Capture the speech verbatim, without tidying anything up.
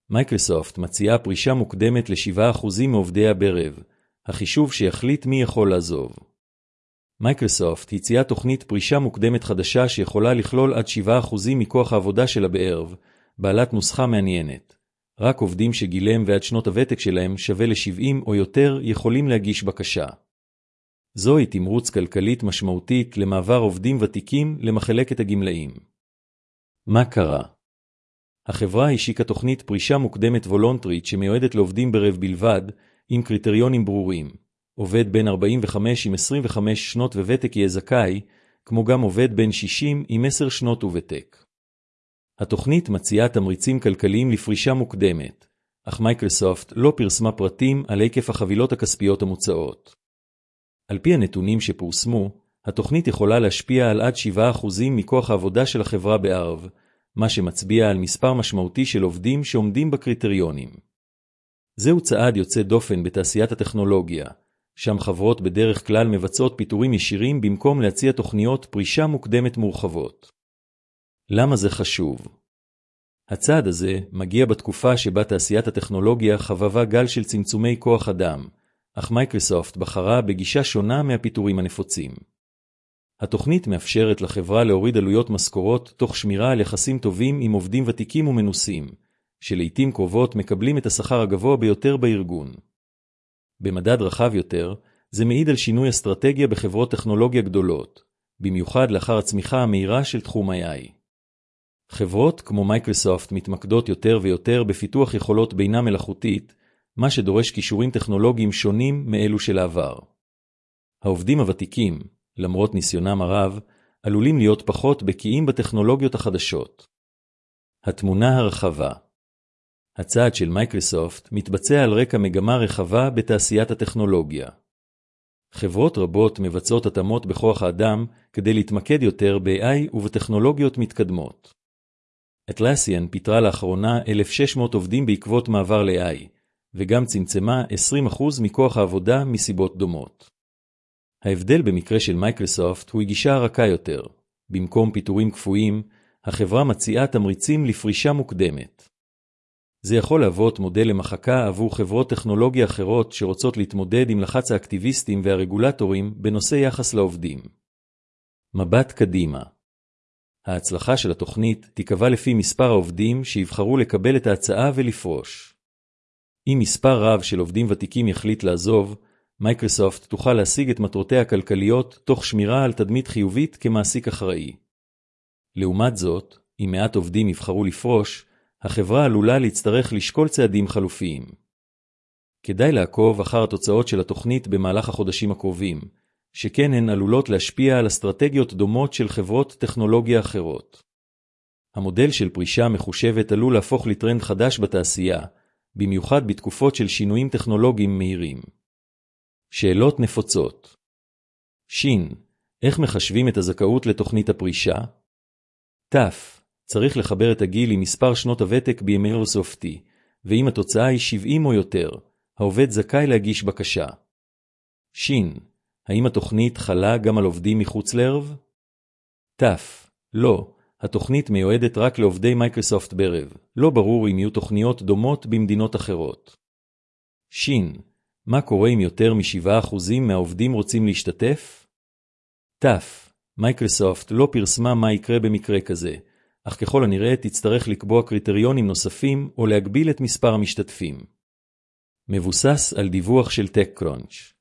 מייקרוסופט מציעה פרישה מוקדמת ל-שבעה אחוז מעובדיה בערב, החישוב שיחליט מי יכול לעזוב. מייקרוסופט הציעה תוכנית פרישה מוקדמת חדשה שיכולה לכלול עד שבעה אחוז מכוח העבודה שלה בערב, בעלת נוסחה מעניינת. רק עובדים שגילם ועד שנות הוותק שלהם שווה ל-שבעים או יותר יכולים להגיש בקשה. זוהי תמרוץ כלכלית משמעותית למעבר עובדים ותיקים למחלקת הגמלאים. מה קרה? החברה השיקה תוכנית פרישה מוקדמת וולונטרית שמיועדת לעובדים ברב בלבד, עם קריטריונים ברורים. עובד בין ארבעים וחמש עם עשרים וחמש שנות וותק יהיה זכאי, כמו גם עובד בין שישים עם עשר שנות וותק. התוכנית מציעה תמריצים כלכליים לפרישה מוקדמת, אך מייקרוסופט לא פרסמה פרטים על היקף החבילות הכספיות המוצעות. על פי הנתונים שפורסמו, התוכנית יכולה להשפיע על עד שבעה אחוז מכוח העבודה של החברה בערב, מה שמצביע על מספר משמעותי של עובדים שעומדים בקריטריונים. זהו צעד יוצא דופן בתעשיית הטכנולוגיה, שם חברות בדרך כלל מבצעות פיטורים ישירים במקום להציע תוכניות פרישה מוקדמת מורחבות. למה זה חשוב? הצעד הזה מגיע בתקופה שבה תעשיית הטכנולוגיה חווה גל של צמצומי כוח אדם, אך מייקרוסופט בחרה בגישה שונה מהפיטורים הנפוצים. התוכנית מאפשרת לחברה להוריד עלויות משכורות תוך שמירה על יחסים טובים עם עובדים ותיקים ומנוסים, שלעיתים קרובות מקבלים את השכר הגבוה ביותר בארגון. במדד רחב יותר, זה מעיד על שינוי אסטרטגיה בחברות טכנולוגיה גדולות, במיוחד לאחר הצמיחה המהירה של תחום ה-איי איי. חברות כמו מייקרוסופט מתמקדות יותר ויותר בפיתוח יכולות בינה מלאכותית, מה שדורש כישורים טכנולוגיים שונים מאלו של העבר. העובדים הוותיקים, למרות ניסיונם הרב, עלולים להיות פחות בקיאים בטכנולוגיות החדשות. התמונה הרחבה. הצעד של מייקרוסופט מתבצע על רקע מגמה רחבה בתעשיית הטכנולוגיה. חברות רבות מבצעות התאמות בכוח האדם כדי להתמקד יותר ב-איי איי ובטכנולוגיות מתקדמות. אטלסיאן פיטרה לאחרונה אלף ושש מאות עובדים בעקבות מעבר ל-איי איי, וגם צמצמה עשרים אחוז מכוח העבודה מסיבות דומות. ההבדל במקרה של מייקרוסופט הוא גישה רכה יותר. במקום פיטורים כפויים, החברה מציעה תמריצים לפרישה מוקדמת. זה יכול להוות מודל למחקה עבור חברות טכנולוגיה אחרות שרוצות להתמודד עם לחץ האקטיביסטים והרגולטורים בנושא יחס לעובדים. מבט קדימה. ההצלחה של התוכנית תיקבע לפי מספר העובדים שיבחרו לקבל את ההצעה ולפרוש. אם מספר רב של עובדים ותיקים יחליט לעזוב, מייקרוסופט תוכל להשיג את מטרותיה הכלכליות תוך שמירה על תדמית חיובית כמעסיק אחראי. לעומת זאת, אם מעט עובדים יבחרו לפרוש, החברה עלולה להצטרך לשקול צעדים חלופיים. כדאי לעקוב אחר התוצאות של התוכנית במהלך החודשים הקרובים, שכן הן עלולות להשפיע על אסטרטגיות דומות של חברות טכנולוגיה אחרות. המודל של פרישה מחושבת עלול להפוך לטרנד חדש בתעשייה, במיוחד בתקופות של שינויים טכנולוגיים מהירים. שאלות נפוצות. שין, איך מחשבים את הזכאות לתוכנית הפרישה? תף, צריך לחבר את הגיל עם מספר שנות הוותק במייקרוסופטי, ואם התוצאה היא שבעים או יותר, העובד זכאי להגיש בקשה. שין, האם התוכנית חלה גם על עובדים מחוץ לערב? תף, לא, התוכנית מיועדת רק לעובדי מייקרוסופט בערב, לא ברור אם יהיו תוכניות דומות במדינות אחרות. שין, מה קורה אם יותר מ-שבעה אחוז מהעובדים רוצים להשתתף? תף, מייקרוסופט לא פרסמה מה יקרה במקרה כזה, אך ככל הנראה תצטרך לקבוע קריטריונים נוספים או להגביל את מספר המשתתפים. מבוסס על דיווח של TechCrunch.